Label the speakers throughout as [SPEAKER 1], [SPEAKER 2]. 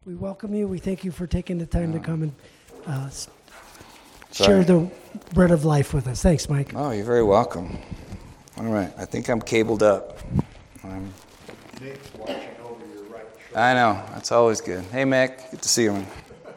[SPEAKER 1] We welcome you. We thank you for taking the time to come and share the bread of life with us. Thanks, Mike.
[SPEAKER 2] Oh, you're very welcome. All right, I think I'm cabled up.
[SPEAKER 3] Nate's watching over your right shoulder.
[SPEAKER 2] I know, that's always good. Hey, Mac, good to see you, man.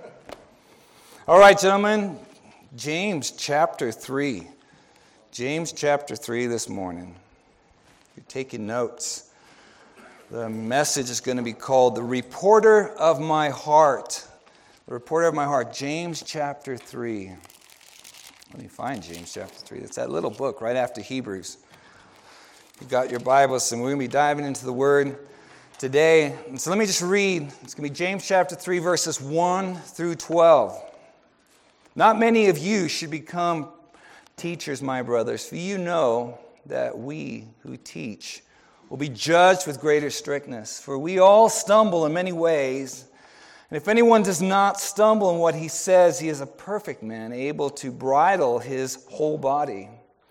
[SPEAKER 2] All right, gentlemen, James chapter 3. James chapter 3 this morning. If you're taking notes, the message is going to be called The Reporter of My Heart. The Reporter of My Heart, James chapter 3. Let me find James chapter 3. It's that little book right after Hebrews. You've got your Bibles, and we're going to be diving into the Word today. And so let me just read. It's going to be James chapter 3, verses 1 through 12. Not many of you should become teachers, my brothers, for you know that we who teach will be judged with greater strictness. For we all stumble in many ways, and if anyone does not stumble in what he says, he is a perfect man, able to bridle his whole body.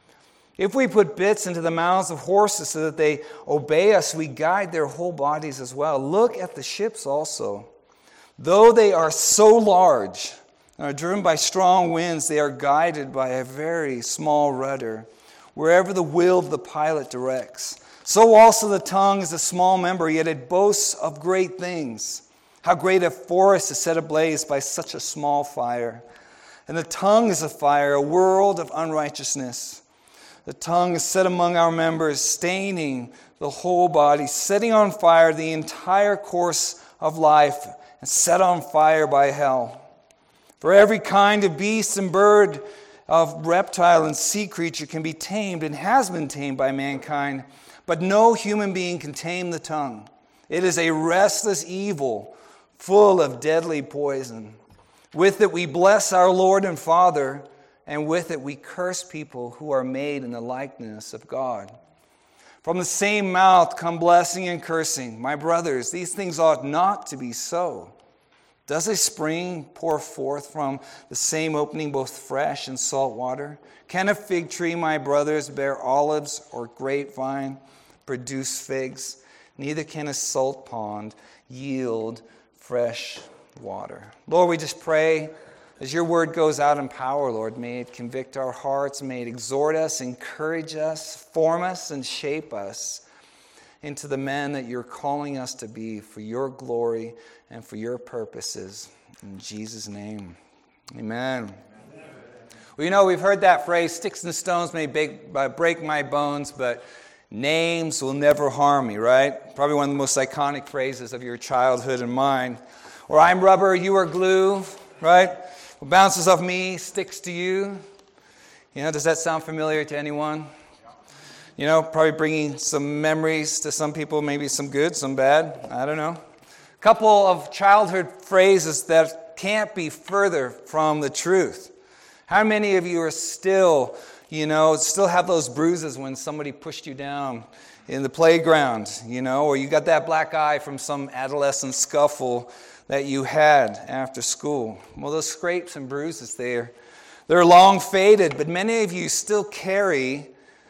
[SPEAKER 2] If we put bits into the mouths of horses so that they obey us, we guide their whole bodies as well. Look at the ships also. Though they are so large and are driven by strong winds, they are guided by a very small rudder, wherever the will of the pilot directs. So also the tongue is a small member, yet it boasts of great things. How great a forest is set ablaze by such a small fire. And the tongue is a fire, a world of unrighteousness. The tongue is set among our members, staining the whole body, setting on fire the entire course of life, and set on fire by hell. For every kind of beast and bird, of reptile and sea creature can be tamed and has been tamed by mankind, but no human being can tame the tongue. It is a restless evil, full of deadly poison. With it we bless our Lord and Father, and with it we curse people who are made in the likeness of God. From the same mouth come blessing and cursing. My brothers, these things ought not to be so. Does a spring pour forth from the same opening both fresh and salt water? Can a fig tree, my brothers, bear olives, or grapevine produce figs? Neither can a salt pond yield fresh water. Lord, we just pray as your word goes out in power, Lord, may it convict our hearts, may it exhort us, encourage us, form us, and shape us into the men that you're calling us to be for your glory and for your purposes. In Jesus' name, amen. Well, you know, we've heard that phrase, sticks and stones may break my bones, but names will never harm me, right? Probably one of the most iconic phrases of your childhood and mine. Or I'm rubber, you are glue, right? What bounces off me sticks to you. You know, does that sound familiar to anyone? You know, probably bringing some memories to some people, maybe some good, some bad. I don't know. A couple of childhood phrases that can't be further from the truth. How many of you are still have those bruises when somebody pushed you down in the playground, or you got that black eye from some adolescent scuffle that you had after school? Well, those scrapes and bruises they're long faded, but many of you still carry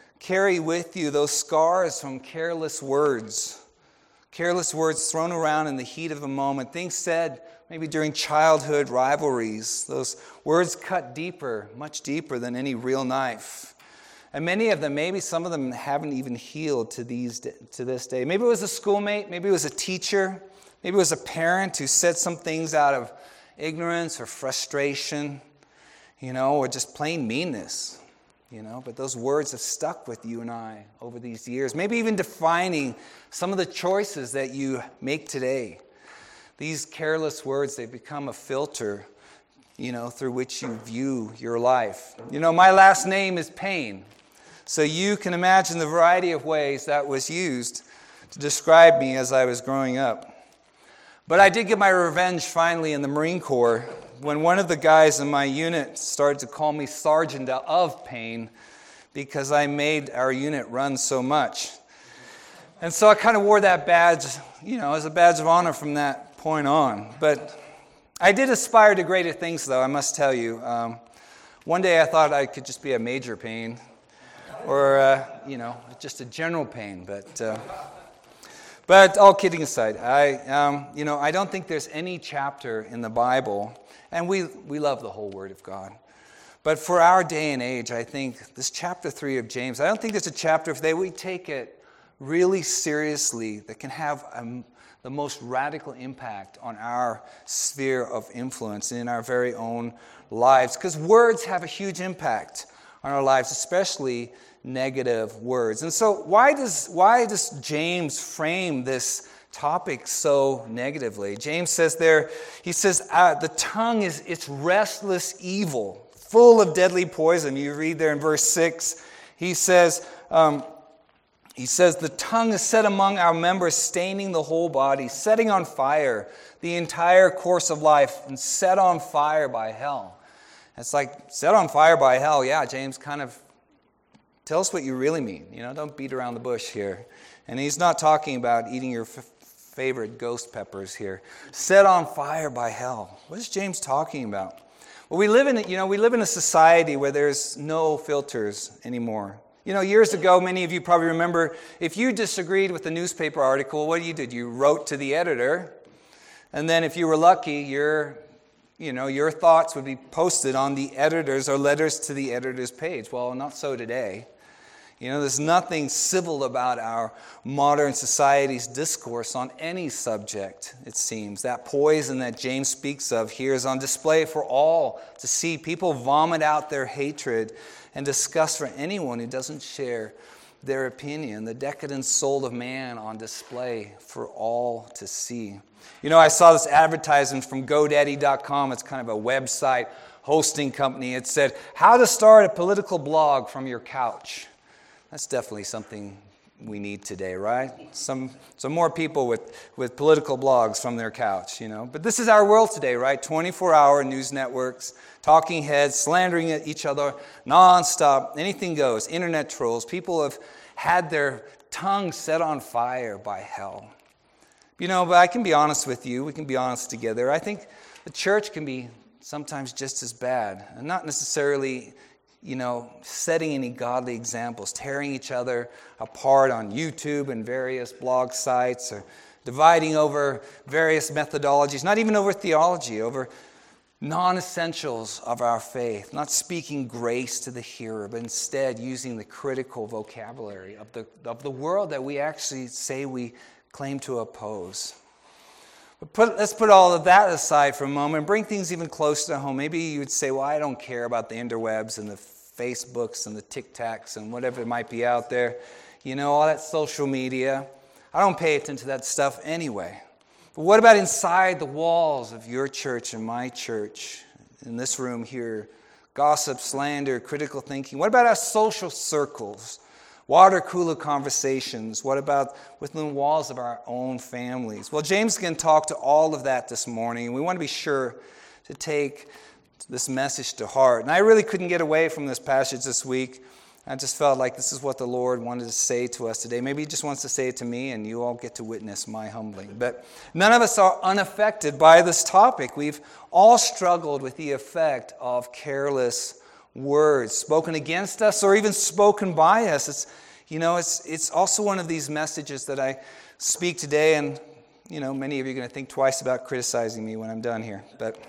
[SPEAKER 2] with you those scars from careless words thrown around in the heat of a moment, things said maybe during childhood rivalries. Those words cut deeper, much deeper than any real knife. And many of them, maybe some of them haven't even healed to this day. Maybe it was a schoolmate, maybe it was a teacher, maybe it was a parent who said some things out of ignorance or frustration, or just plain meanness. But those words have stuck with you and I over these years, maybe even defining some of the choices that you make today. These careless words, they've become a filter, through which you view your life. My last name is Payne, so you can imagine the variety of ways that was used to describe me as I was growing up. But I did get my revenge finally in the Marine Corps when one of the guys in my unit started to call me Sergeant of Payne because I made our unit run so much. And so I kind of wore that badge, as a badge of honor from that point on. But I did aspire to greater things, though, I must tell you. One day I thought I could just be a Major Payne or, just a General Payne. But But all kidding aside, I don't think there's any chapter in the Bible, and we love the whole Word of God. But for our day and age, I think this chapter 3 of James, I don't think there's a chapter, if we take it really seriously, that can have the most radical impact on our sphere of influence in our very own lives. Because words have a huge impact on our lives, especially negative words. And so why does James frame this topic so negatively? James says the tongue it's restless evil, full of deadly poison. You read there in verse 6, he says, the tongue is set among our members, staining the whole body, setting on fire the entire course of life, and set on fire by hell. It's like, set on fire by hell. Yeah, James, kind of tell us what you really mean. Don't beat around the bush here. And he's not talking about eating your favorite ghost peppers here. Set on fire by hell. What is James talking about? Well, we live in a society where there's no filters anymore. Years ago, many of you probably remember, if you disagreed with the newspaper article, what did? You wrote to the editor, and then if you were lucky, your thoughts would be posted on the editor's or letters to the editor's page. Well, not so today. There's nothing civil about our modern society's discourse on any subject, it seems. That poison that James speaks of here is on display for all to see. People vomit out their hatred and disgust for anyone who doesn't share their opinion. The decadent soul of man on display for all to see. I saw this advertisement from GoDaddy.com. It's kind of a website hosting company. It said, how to start a political blog from your couch. That's definitely something we need today, right? Some more people with political blogs from their couch, But this is our world today, right? 24-hour news networks, talking heads, slandering at each other nonstop. Anything goes. Internet trolls. People have had their tongue set on fire by hell. But I can be honest with you. We can be honest together. I think the church can be sometimes just as bad, and not necessarily setting any godly examples, tearing each other apart on YouTube and various blog sites, or dividing over various methodologies, not even over theology, over non-essentials of our faith, not speaking grace to the hearer, but instead using the critical vocabulary of the world that we actually say we claim to oppose. But let's put all of that aside for a moment and bring things even closer to home. Maybe you would say, well, I don't care about the interwebs and the Facebooks and the TikToks and whatever might be out there. All that social media. I don't pay attention to that stuff anyway. But what about inside the walls of your church and my church, in this room here? Gossip, slander, critical thinking. What about our social circles? Water cooler conversations. What about within the walls of our own families? Well, James can talk to all of that this morning, and we want to be sure to take this message to heart. And I really couldn't get away from this passage this week. I just felt like this is what the Lord wanted to say to us today. Maybe He just wants to say it to me, and you all get to witness my humbling. But none of us are unaffected by this topic. We've all struggled with the effect of careless words spoken against us or even spoken by us. It's also one of these messages that I speak today, and many of you are going to think twice about criticizing me when I'm done here.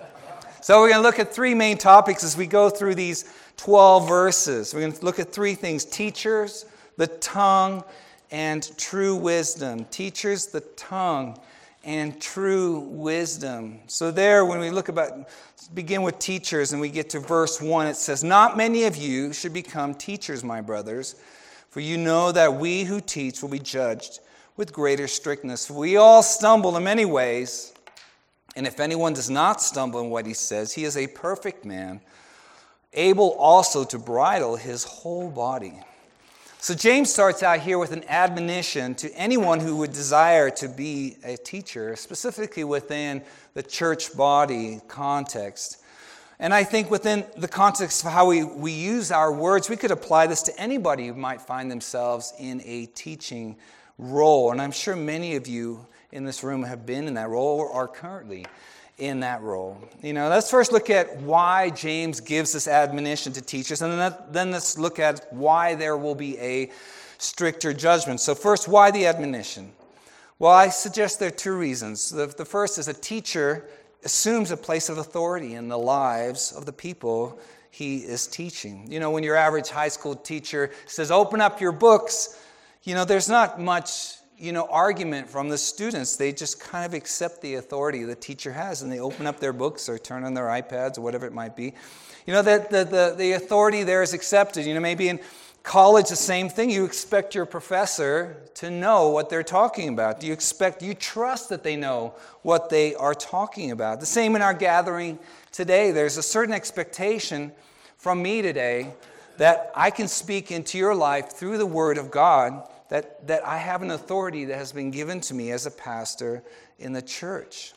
[SPEAKER 2] So we're going to look at three main topics as we go through these 12 verses. We're going to look at three things: teachers, the tongue, and true wisdom. Teachers, the tongue, and true wisdom. So there, when we begin with teachers and we get to verse 1, it says, "Not many of you should become teachers, my brothers, for you know that we who teach will be judged with greater strictness. For we all stumble in many ways, and if anyone does not stumble in what he says, he is a perfect man, able also to bridle his whole body." So James starts out here with an admonition to anyone who would desire to be a teacher, specifically within the church body context. And I think within the context of how we use our words, we could apply this to anybody who might find themselves in a teaching role. And I'm sure many of you in this room have been in that role or are currently in that role. Let's first look at why James gives this admonition to teachers, and then let's look at why there will be a stricter judgment. So first, why the admonition? Well, I suggest there are two reasons. The first is a teacher assumes a place of authority in the lives of the people he is teaching. You know, when your average high school teacher says, open up your books, there's not much, argument from the students. They just kind of accept the authority the teacher has, and they open up their books or turn on their iPads or whatever it might be. That the authority there is accepted. Maybe in college, the same thing. You expect your professor to know what they're talking about. You trust that they know what they are talking about. The same in our gathering today. There's a certain expectation from me today that I can speak into your life through the Word of God, that I have an authority that has been given to me as a pastor in the church.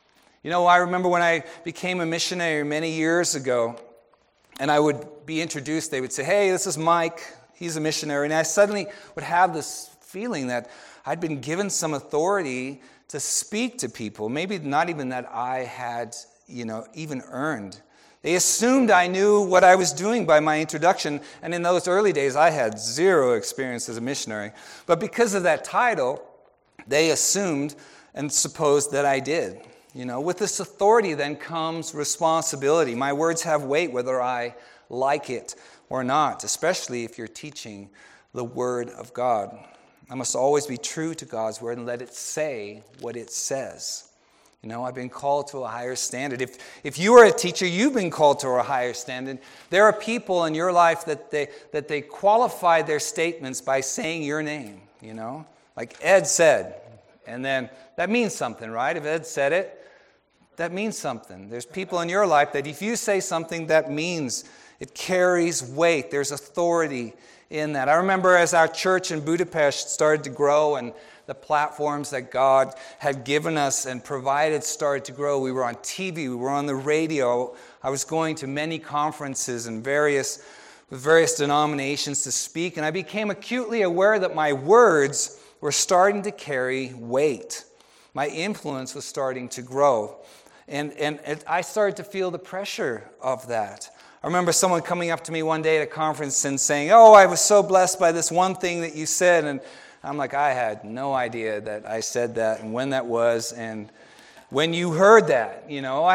[SPEAKER 2] I remember when I became a missionary many years ago, and I would be introduced, they would say, hey, this is Mike, he's a missionary. And I suddenly would have this feeling that I'd been given some authority to speak to people, maybe not even that I had, even earned. They assumed I knew what I was doing by my introduction, and in those early days I had zero experience as a missionary. But because of that title, they assumed and supposed that I did. With this authority then comes responsibility. My words have weight whether I like it or not, especially if you're teaching the Word of God. I must always be true to God's Word and let it say what it says. I've been called to a higher standard. If you are a teacher, you've been called to a higher standard. There are people in your life that they qualify their statements by saying your name, Like Ed said, and then that means something, right? If Ed said it, that means something. There's people in your life that if you say something, that means it carries weight. There's authority in that. I remember as our church in Budapest started to grow and the platforms that God had given us and provided started to grow. We were on TV, we were on the radio. I was going to many conferences and with various denominations to speak, and I became acutely aware that my words were starting to carry weight. My influence was starting to grow. And I started to feel the pressure of that. I remember someone coming up to me one day at a conference and saying, I was so blessed by this one thing that you said. And I'm like, I had no idea that I said that and when that was. And when you heard that,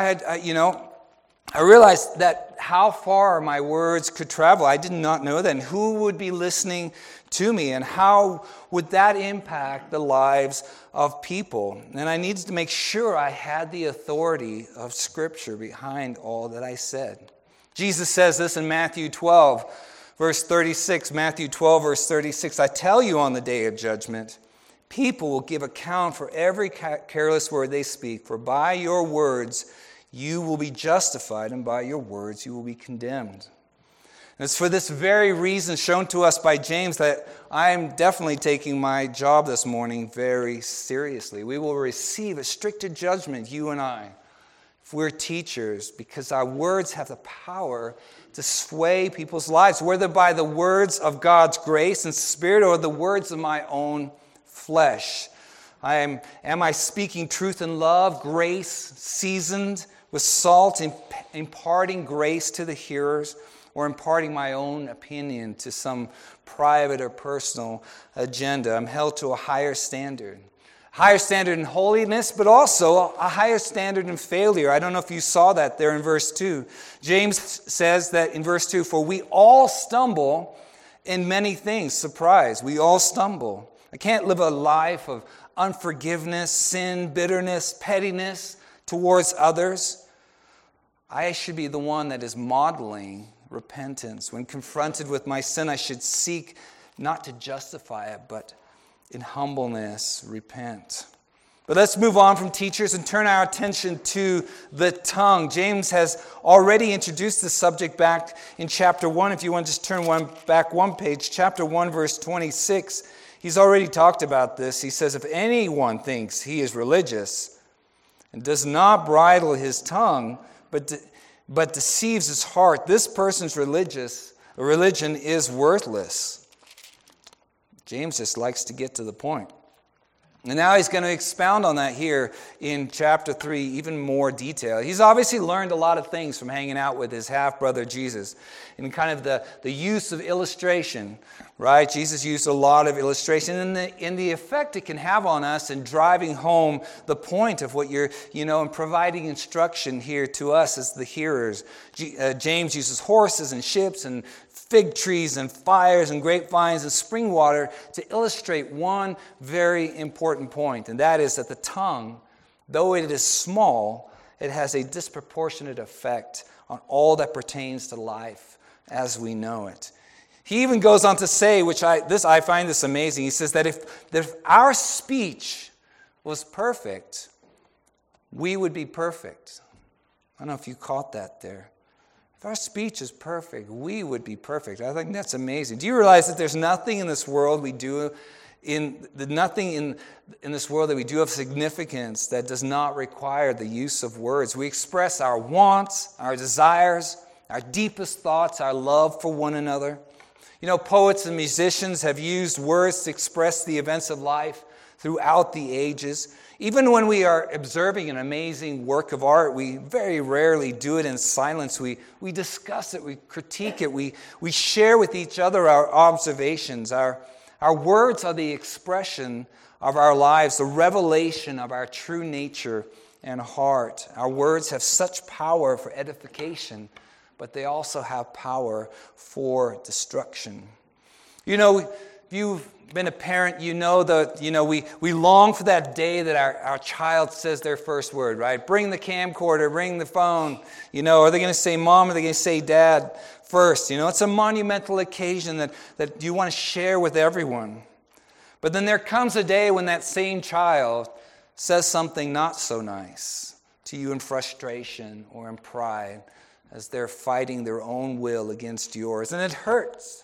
[SPEAKER 2] I realized that how far my words could travel. I did not know that. And who would be listening to me, and how would that impact the lives of people? And I needed to make sure I had the authority of Scripture behind all that I said. Jesus says this in Matthew 12, verse 36. Matthew 12, verse 36. I tell you, on the day of judgment, people will give account for every careless word they speak. For by your words you will be justified, and by your words you will be condemned. And it's for this very reason shown to us by James that I am definitely taking my job this morning very seriously. We will receive a stricter judgment, you and I, if we're teachers, because our words have the power to sway people's lives, whether by the words of God's grace and Spirit or the words of my own flesh. Am I speaking truth in love, grace seasoned with salt, imparting grace to the hearers, or imparting my own opinion to some private or personal agenda? I'm held to a higher standard. Higher standard in holiness, but also a higher standard in failure. I don't know if you saw that there in verse 2. James says that in verse 2, for we all stumble in many things. Surprise, we all stumble. I can't live a life of unforgiveness, sin, bitterness, pettiness towards others. I should be the one that is modeling repentance. When confronted with my sin, I should seek not to justify it, but in humbleness, repent. But let's move on from teachers and turn our attention to the tongue. James has already introduced the subject back in chapter 1. If you want to just turn back one page, chapter 1, verse 26. He's already talked about this. He says, if anyone thinks he is religious and does not bridle his tongue, but deceives his heart, this person's religion is worthless. James just likes to get to the point. And now he's going to expound on that here in chapter 3, even more detail. He's obviously learned a lot of things from hanging out with his half-brother Jesus, and kind of the use of illustration right? Jesus used a lot of illustration in the effect it can have on us in driving home the point of what you're, and providing instruction here to us as the hearers. James uses horses and ships and fig trees and fires and grapevines and spring water to illustrate one very important point, and that is that the tongue, though it is small, it has a disproportionate effect on all that pertains to life as we know it. He even goes on to say, I find this amazing, he says that if our speech was perfect, we would be perfect. I don't know if you caught that there. If our speech is perfect, we would be perfect. I think that's amazing. Do you realize that there's nothing in this world we do, nothing in this world that we do of significance that does not require the use of words? We express our wants, our desires, our deepest thoughts, our love for one another. Poets and musicians have used words to express the events of life throughout the ages. Even when we are observing an amazing work of art, we very rarely do it in silence. We discuss it, we critique it, we share with each other our observations. Our words are the expression of our lives, the revelation of our true nature and heart. Our words have such power for edification, but they also have power for destruction. If you've been a parent, you know that we long for that day that our child says their first word, right? Bring the camcorder, bring the phone. Are they going to say mom or are they going to say dad first? It's a monumental occasion that you want to share with everyone. But then there comes a day when that same child says something not so nice to you in frustration or in pride, as they're fighting their own will against yours. And it hurts.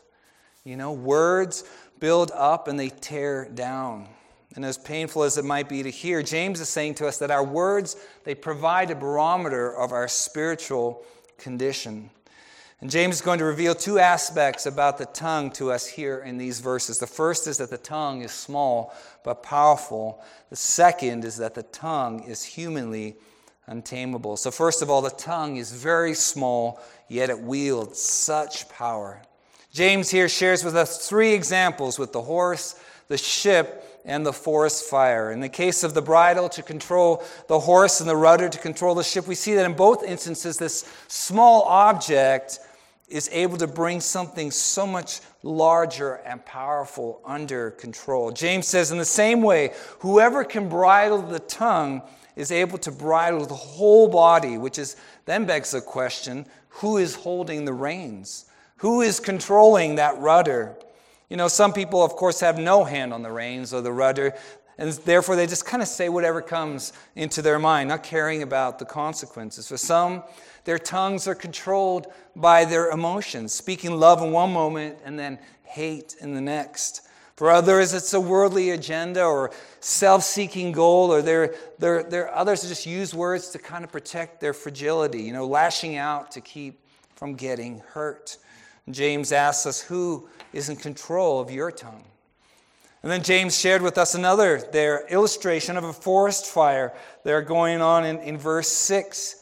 [SPEAKER 2] Words build up and they tear down. And as painful as it might be to hear, James is saying to us that our words, they provide a barometer of our spiritual condition. And James is going to reveal two aspects about the tongue to us here in these verses. The first is that the tongue is small but powerful. The second is that the tongue is humanly untamable. So first of all, the tongue is very small, yet it wields such power. James here shares with us three examples with the horse, the ship, and the forest fire. In the case of the bridle to control the horse and the rudder to control the ship, we see that in both instances this small object is able to bring something so much larger and powerful under control. James says, in the same way, whoever can bridle the tongue is able to bridle the whole body, which then begs the question, who is holding the reins? Who is controlling that rudder? Some people, of course, have no hand on the reins or the rudder, and therefore they just kind of say whatever comes into their mind, not caring about the consequences. For some, their tongues are controlled by their emotions, speaking love in one moment and then hate in the next. For others, it's a worldly agenda or self-seeking goal, or there are others who just use words to kind of protect their fragility, lashing out to keep from getting hurt. And James asks us, who is in control of your tongue? And then James shared with us their illustration of a forest fire there going on in verse 6.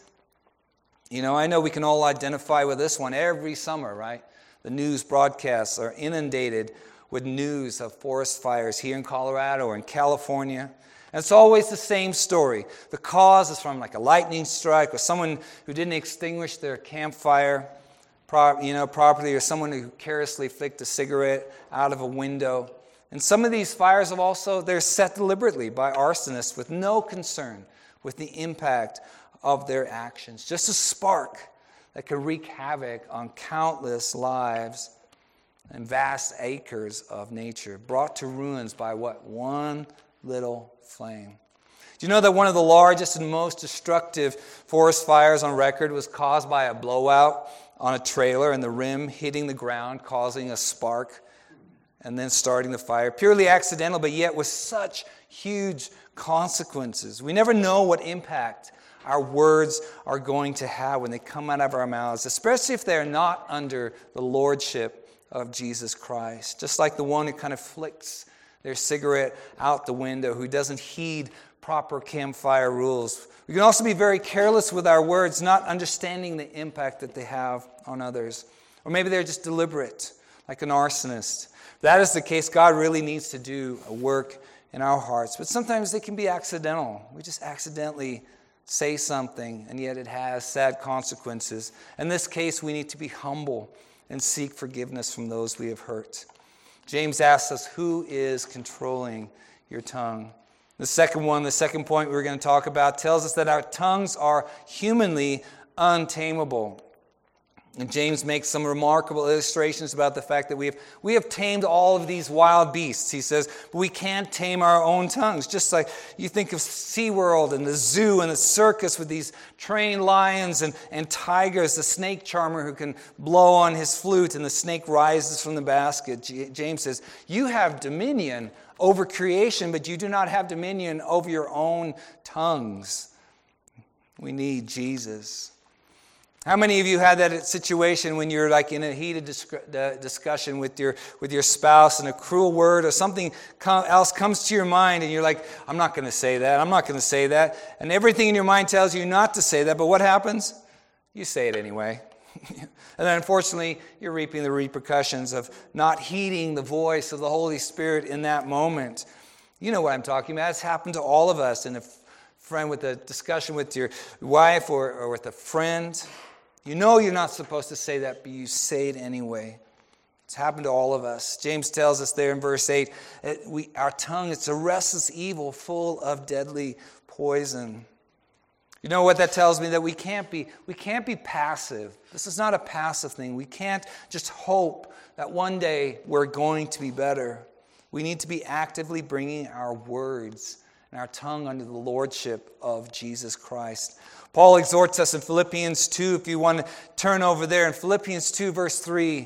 [SPEAKER 2] I know we can all identify with this one every summer, right? The news broadcasts are inundated with news of forest fires here in Colorado or in California. And it's always the same story. The cause is from like a lightning strike or someone who didn't extinguish their campfire properly, or someone who carelessly flicked a cigarette out of a window. And some of these fires they're set deliberately by arsonists with no concern with the impact of their actions. Just a spark that can wreak havoc on countless lives and vast acres of nature, brought to ruins by what? One little flame. Do you know that one of the largest and most destructive forest fires on record was caused by a blowout on a trailer and the rim hitting the ground, causing a spark and then starting the fire? Purely accidental, but yet with such huge consequences. We never know what impact our words are going to have when they come out of our mouths, especially if they're not under the lordship of Jesus Christ. Just like the one who kind of flicks their cigarette out the window, who doesn't heed proper campfire rules. We can also be very careless with our words, not understanding the impact that they have on others. Or maybe they're just deliberate. like an arsonist. If that is the case, God really needs to do a work in our hearts. But sometimes they can be accidental. We just accidentally say something, and yet it has sad consequences. In this case, we need to be humble and seek forgiveness from those we have hurt. James asks us, who is controlling your tongue? The second point we're going to talk about tells us that our tongues are humanly untamable. And James makes some remarkable illustrations about the fact that we have tamed all of these wild beasts. He says, but we can't tame our own tongues. Just like you think of SeaWorld and the zoo and the circus with these trained lions and tigers, the snake charmer who can blow on his flute and the snake rises from the basket. James says, you have dominion over creation, but you do not have dominion over your own tongues. We need Jesus. How many of you had that situation when you're like in a heated discussion with your spouse and a cruel word or something else comes to your mind and you're like, I'm not going to say that, I'm not going to say that. And everything in your mind tells you not to say that, but what happens? You say it anyway. And then unfortunately, you're reaping the repercussions of not heeding the voice of the Holy Spirit in that moment. You know what I'm talking about. It's happened to all of us in a friend with a discussion with your wife or with a friend. You know you're not supposed to say that, but you say it anyway. It's happened to all of us. James tells us there in verse 8, our tongue, it's a restless evil full of deadly poison. You know what that tells me? That we can't be passive. This is not a passive thing. We can't just hope that one day we're going to be better. We need to be actively bringing our words and our tongue under the lordship of Jesus Christ. Paul exhorts us in Philippians 2, if you want to turn over there, in Philippians 2, verse 3,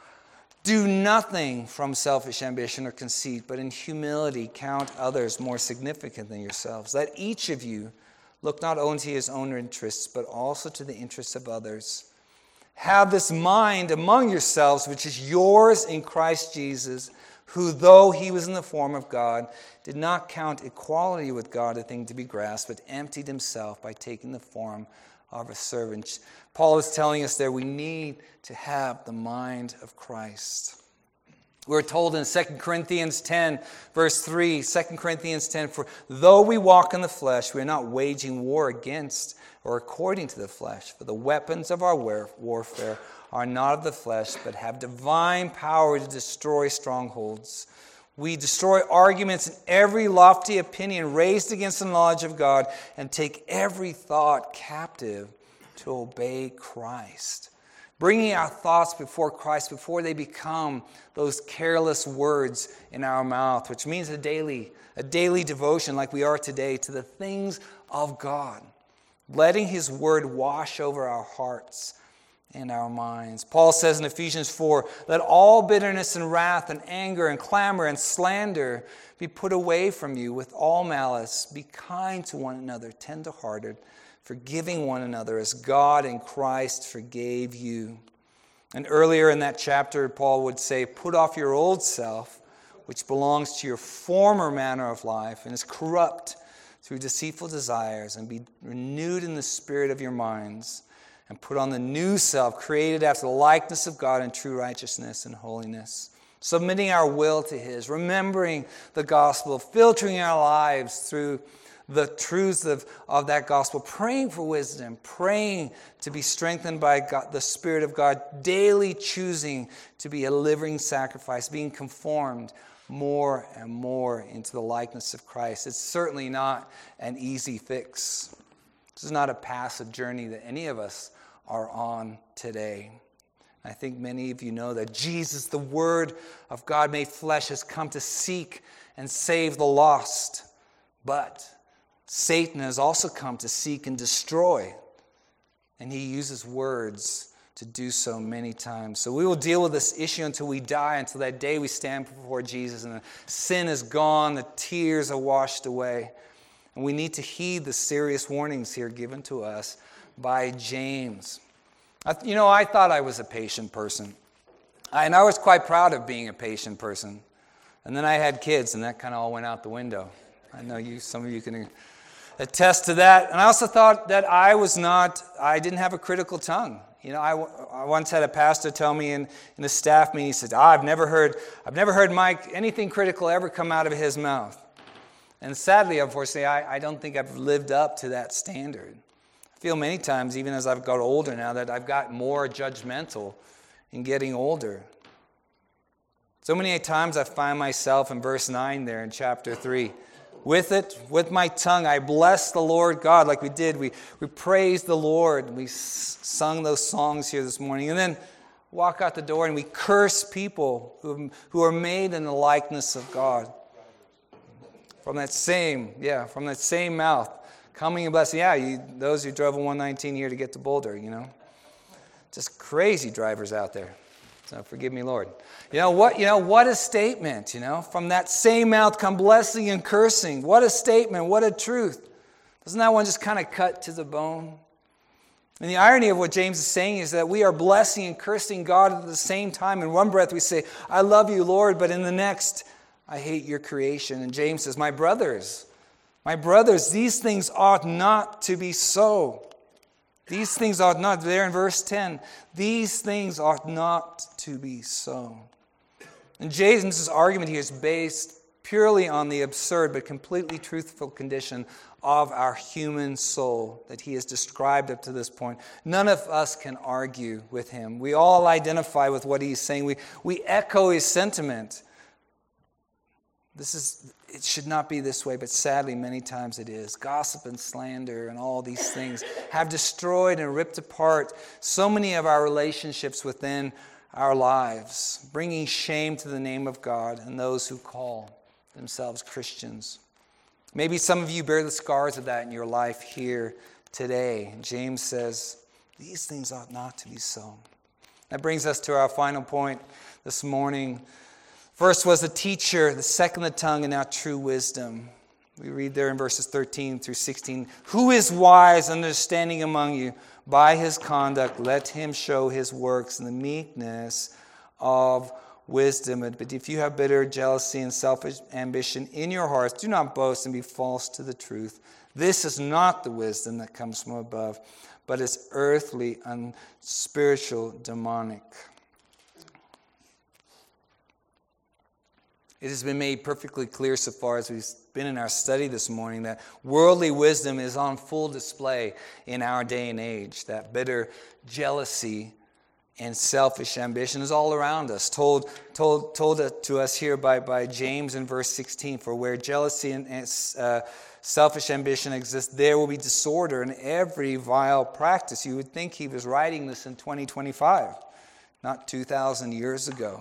[SPEAKER 2] do nothing from selfish ambition or conceit, but in humility count others more significant than yourselves. Let each of you look not only to his own interests, but also to the interests of others. Have this mind among yourselves, which is yours in Christ Jesus, who, though he was in the form of God, did not count equality with God a thing to be grasped, but emptied himself by taking the form of a servant. Paul is telling us there we need to have the mind of Christ. We're told in 2 Corinthians 10, verse 3, 2 Corinthians 10, for though we walk in the flesh, we are not waging war against or according to the flesh. For the weapons of our warfare are not of the flesh, but have divine power to destroy strongholds. We destroy arguments and every lofty opinion raised against the knowledge of God and take every thought captive to obey Christ. Bringing our thoughts before Christ before they become those careless words in our mouth, which means a daily devotion like we are today to the things of God. Letting his word wash over our hearts and our minds. Paul says in Ephesians 4, let all bitterness and wrath and anger and clamor and slander be put away from you with all malice. Be kind to one another, tender-hearted, forgiving one another as God in Christ forgave you. And earlier in that chapter, Paul would say, put off your old self, which belongs to your former manner of life and is corrupt through deceitful desires, and be renewed in the spirit of your minds, and put on the new self, created after the likeness of God in true righteousness and holiness. Submitting our will to his, remembering the gospel, filtering our lives through the truths of that gospel, praying for wisdom, praying to be strengthened by God, the Spirit of God, daily choosing to be a living sacrifice, being conformed more and more into the likeness of Christ. It's certainly not an easy fix. This is not a passive journey that any of us are on today. I think many of you know that Jesus, the Word of God made flesh, has come to seek and save the lost. But Satan has also come to seek and destroy. And he uses words to do so many times. So we will deal with this issue until we die, until that day we stand before Jesus and the sin is gone, the tears are washed away. And we need to heed the serious warnings here given to us by James. I thought I was a patient person. And I was quite proud of being a patient person. And then I had kids, and that kind of all went out the window. I know some of you can attest to that. And I also thought that I didn't have a critical tongue. I once had a pastor tell me in a staff meeting, he said, I've never heard Mike, anything critical ever come out of his mouth. And sadly, unfortunately, I don't think I've lived up to that standard. I feel many times, even as I've got older now, that I've got more judgmental in getting older. So many times I find myself in verse 9 there in chapter 3. With my tongue, I bless the Lord God, like we did. We praised the Lord. We sung those songs here this morning. And then walk out the door and we curse people who are made in the likeness of God. From that same mouth, coming and blessing. Those who drove a 119 here to get to Boulder, Just crazy drivers out there. So forgive me, Lord. What a statement, From that same mouth come blessing and cursing. What a statement, what a truth. Doesn't that one just kind of cut to the bone? And the irony of what James is saying is that we are blessing and cursing God at the same time. In one breath we say, I love you, Lord, but in the next, I hate your creation. And James says, my brothers, these things ought not to be so. These things ought not, there in verse 10, these things ought not to be so. And James' argument here is based purely on the absurd but completely truthful condition of our human soul that he has described up to this point. None of us can argue with him. We all identify with what he's saying. We echo his sentiment. It should not be this way, but sadly many times it is. Gossip and slander and all these things have destroyed and ripped apart so many of our relationships within our lives, bringing shame to the name of God and those who call themselves Christians. Maybe some of you bear the scars of that in your life here today. James says, these things ought not to be so. That brings us to our final point this morning. First was the teacher, the second the tongue, and now true wisdom. We read there in verses 13 through 16. Who is wise, understanding among you? By his conduct, let him show his works in the meekness of wisdom. But if you have bitter jealousy and selfish ambition in your hearts, do not boast and be false to the truth. This is not the wisdom that comes from above, but is earthly, unspiritual, demonic. It has been made perfectly clear so far as we've been in our study this morning that worldly wisdom is on full display in our day and age. That bitter jealousy and selfish ambition is all around us. Told to us here by James in verse 16. For where jealousy and selfish ambition exist, there will be disorder in every vile practice. You would think he was writing this in 2025, not 2,000 years ago.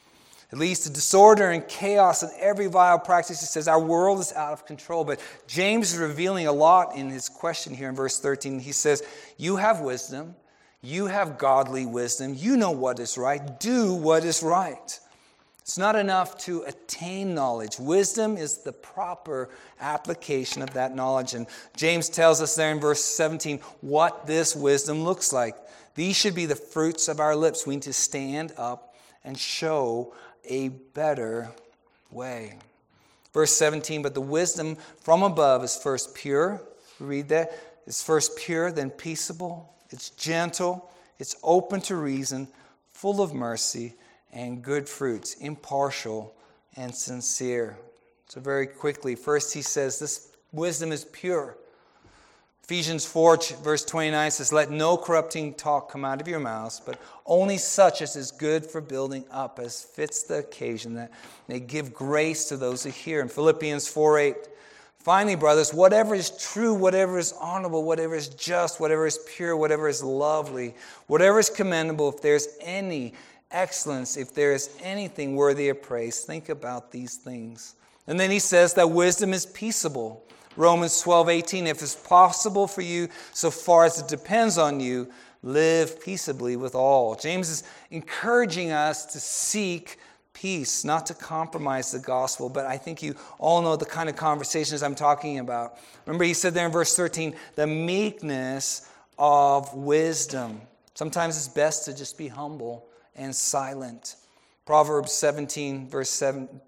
[SPEAKER 2] It leads to disorder and chaos in every vile practice. He says our world is out of control. But James is revealing a lot in his question here in verse 13. He says, you have wisdom. You have godly wisdom. You know what is right. Do what is right. It's not enough to attain knowledge. Wisdom is the proper application of that knowledge. And James tells us there in verse 17 what this wisdom looks like. These should be the fruits of our lips. We need to stand up and show a better way. Verse 17, but the wisdom from above is first pure. Read that. It's first pure, then peaceable. It's gentle. It's open to reason, full of mercy and good fruits, impartial and sincere. So very quickly, first he says this wisdom is pure. Ephesians 4, verse 29 says, let no corrupting talk come out of your mouths, but only such as is good for building up, as fits the occasion, that may give grace to those who hear. In Philippians 4:8, finally, brothers, whatever is true, whatever is honorable, whatever is just, whatever is pure, whatever is lovely, whatever is commendable, if there's any excellence, if there is anything worthy of praise, think about these things. And then he says that wisdom is peaceable. Romans 12:18, if it's possible for you, so far as it depends on you, live peaceably with all. James is encouraging us to seek peace, not to compromise the gospel, but I think you all know the kind of conversations I'm talking about. Remember he said there in verse 13, the meekness of wisdom. Sometimes it's best to just be humble and silent. Proverbs 17, verse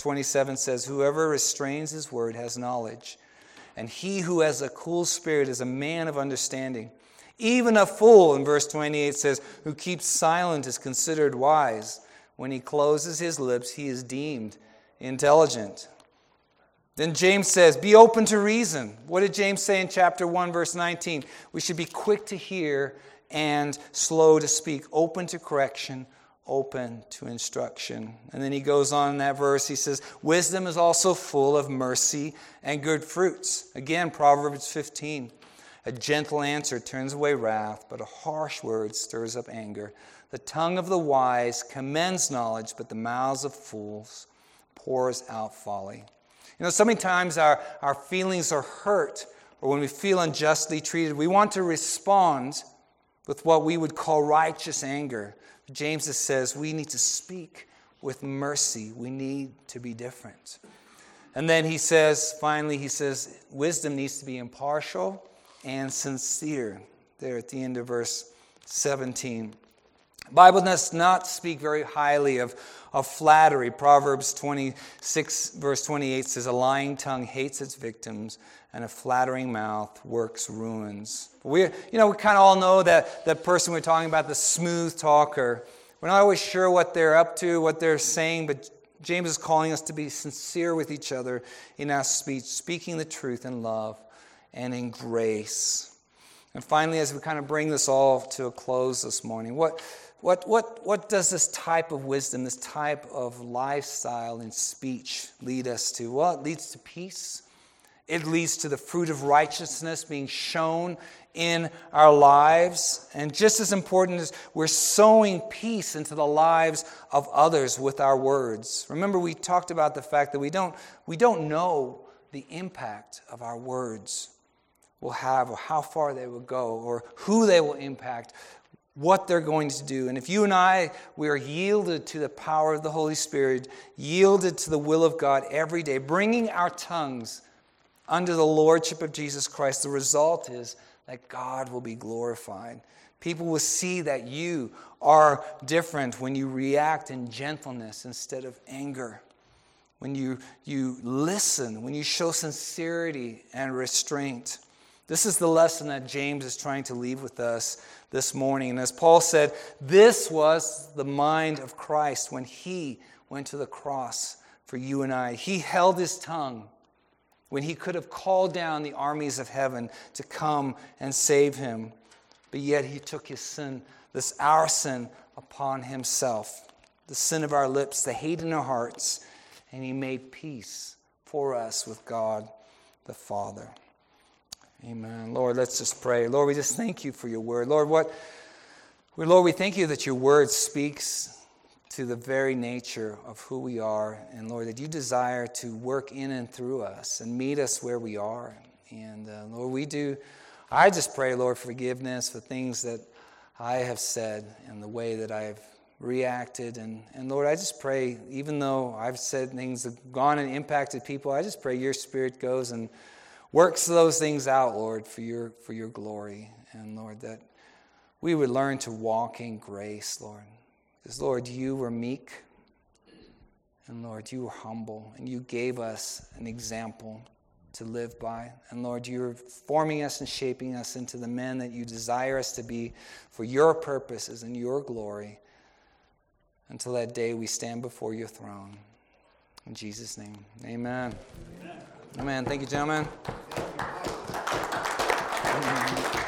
[SPEAKER 2] 27 says, whoever restrains his word has knowledge, and he who has a cool spirit is a man of understanding. Even a fool, in verse 28 says, who keeps silent is considered wise. When he closes his lips, he is deemed intelligent. Then James says, be open to reason. What did James say in chapter 1, verse 19? We should be quick to hear and slow to speak, open to correction, open to instruction. And then he goes on in that verse, he says, wisdom is also full of mercy and good fruits. Again, Proverbs 15. A gentle answer turns away wrath, but a harsh word stirs up anger. The tongue of the wise commends knowledge, but the mouths of fools pours out folly. You know, so many times our feelings are hurt, or when we feel unjustly treated, we want to respond with what we would call righteous anger. James says we need to speak with mercy. We need to be different. And then he says, finally, he says, wisdom needs to be impartial and sincere. There at the end of verse 17. The Bible does not speak very highly of flattery. Proverbs 26, verse 28 says, a lying tongue hates its victims, and a flattering mouth works ruins. We kind of all know that person we're talking about, the smooth talker. We're not always sure what they're up to, what they're saying, but James is calling us to be sincere with each other in our speech, speaking the truth in love and in grace. And finally, as we kind of bring this all to a close this morning, what does this type of wisdom, this type of lifestyle and speech lead us to? Well, it leads to peace. It leads to the fruit of righteousness being shown in our lives. And just as important as we're sowing peace into the lives of others with our words. Remember, we talked about the fact that we don't know the impact of our words will have, or how far they will go, or who they will impact, what they're going to do. And if you and I, we are yielded to the power of the Holy Spirit, yielded to the will of God every day, bringing our tongues under the lordship of Jesus Christ, the result is that God will be glorified. People will see that you are different when you react in gentleness instead of anger. When you listen, when you show sincerity and restraint. This is the lesson that James is trying to leave with us this morning. And as Paul said, this was the mind of Christ when he went to the cross for you and I. He held his tongue when he could have called down the armies of heaven to come and save him. But yet he took his sin, our sin, upon himself. The sin of our lips, the hate in our hearts. And he made peace for us with God the Father. Amen. Lord, let's just pray. Lord, we just thank you for your word. Lord, we thank you that your word speaks to the very nature of who we are. And Lord, that you desire to work in and through us and meet us where we are. And Lord, I just pray, Lord, forgiveness for things that I have said and the way that I have reacted. And Lord, I just pray, even though I've said things that have gone and impacted people, I just pray your Spirit goes and works those things out, Lord, for your glory. And Lord, that we would learn to walk in grace, Lord. Because, Lord, you were meek. And, Lord, you were humble. And you gave us an example to live by. And, Lord, you're forming us and shaping us into the men that you desire us to be for your purposes and your glory. Until that day we stand before your throne. In Jesus' name, amen. Amen. Thank you, gentlemen.